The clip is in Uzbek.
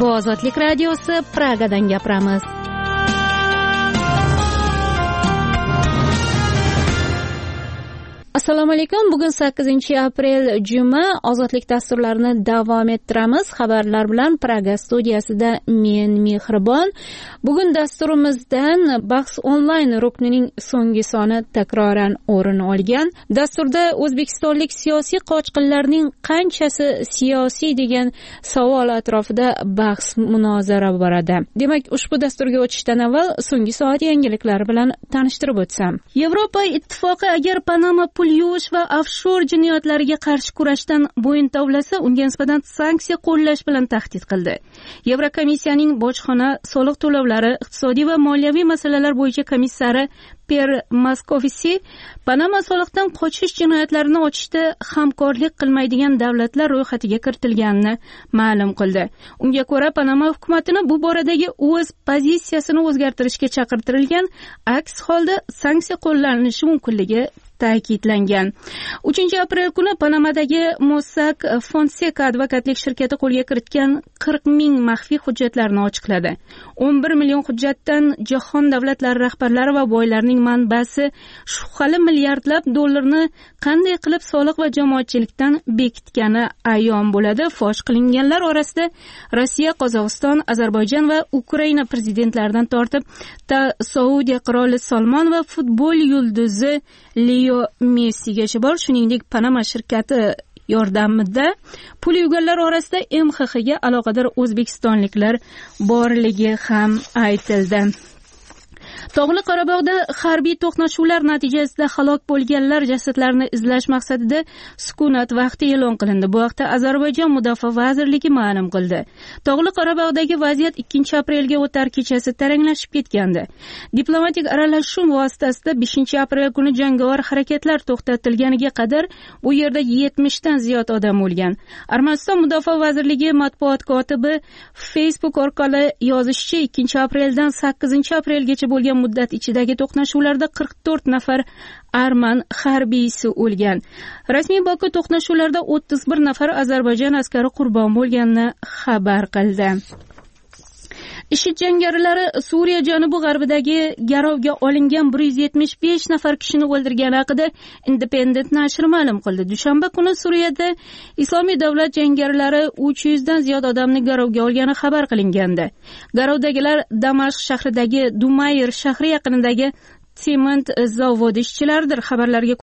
Bu Ozodlik radiosi, Pragadan gapiramiz. Assalomu alaykum. Bugun 8-aprel juma. Ozodlik dasturlarini davom ettiramiz. Xabarlar bilan Praga studiyasida men Mehribon. Bugun dasturimizdan bahs onlayn ruknining so'nggi soni takroran o'rin olgan. Dasturda o'zbekistonlik siyosiy qochqinlarning qanchasi siyosiy degan savol atrofida bahs munozara boradi. Demak, ushbu dasturga o'tishdan avval so'nggi soat yangiliklari bilan tanishtirib o'tsam. Yevropa ittifoqi agar Panama pul yuvish va offshor jinoyatlariga qarshi kurashdan bo'yin tovlasa, unga nisbatan sanksiya qo'llash bilan tahdid qildi. Yevrokomissiyaning bojxona, soliq to'lovlari, iqtisodiy va moliyaviy masalalar bo'yicha komissari Per Moskovisi Panama soliqdan qochish jinoyatlarini ochishda hamkorlik qilmaydigan davlatlar ro'yxatiga kiritilganini ma'lum qildi. Unga ko'ra, Panama hukumatini bu boradagi o'z pozitsiyasini o'zgartirishga chaqirtirilgan, aks holda sanksiya qo'llanishi mumkinligi ta'kidlangan. 3-aprel kuni Panamadagi Mossack Fonseca advokatlik shirkati qo'lga kiritgan 40 ming maxfiy hujjatlarni ochiqladi. 11 million hujjatdan jahon davlatlari rahbarlari va boylarning manbasi shubhali milliardlab dollarni qanday qilib soliq va jamoatchilikdan bekitgani ayon bo'ladi. Fosh qilinganlar orasida Rossiya, Qozog'iston, Ozarbayjon va Ukraina prezidentlaridan tortib Saudiya qiroli Salmon va futbol yulduzi Leo Messigacha bor. Shuningdek, Panama shirkati yordamida pul yuvganlar orasida MXXga aloqador o'zbekistonliklar borligi ham aytildi. Tog'li Qorabog'da harbiy to'qnashuvlar natijasida halok bo'lganlar jasadlarini izlash maqsadida sukunat vaqti e'lon qilindi. Bu haqda Ozarbayjon Mudofaa vazirligi ma'lum qildi. Tog'li Qorabog'dagi vaziyat 2-aprelga o'tar kechasi taranglashib ketgandi. Diplomatik aralashuv vositasida 5-aprel kuni jangovar harakatlar to'xtatilganiga qadar bu yerda 70 dan ziyod odam o'lgan. Armaniston Mudofaa vazirligi matbuot kotibi Facebook orqali yozishicha, 2-apreldan 8-aprelgacha bo'lgan muddat ichidagi to'qnashuvlarda 44 nafar arman harbiysi o'lgan. Rasmiy Boku to'qnashuvlarda 31 nafar Ozarbayjon askari qurbon bo'lganini xabar qildi. IShID jangarilari Suriya janubi-g'arbidagi garovga olingan 175 nafar kishini o'ldirgani haqida Independent nashri ma'lum qildi. Dushanba kuni Suriyada Islomiy davlat jangarilari 300 dan ziyod odamni garovga olgani xabar qilingandi. Garovdagilar Damashq shahridagi Dumayr shahri yaqinidagi sement zavodi ishchilaridir. Xabarlarga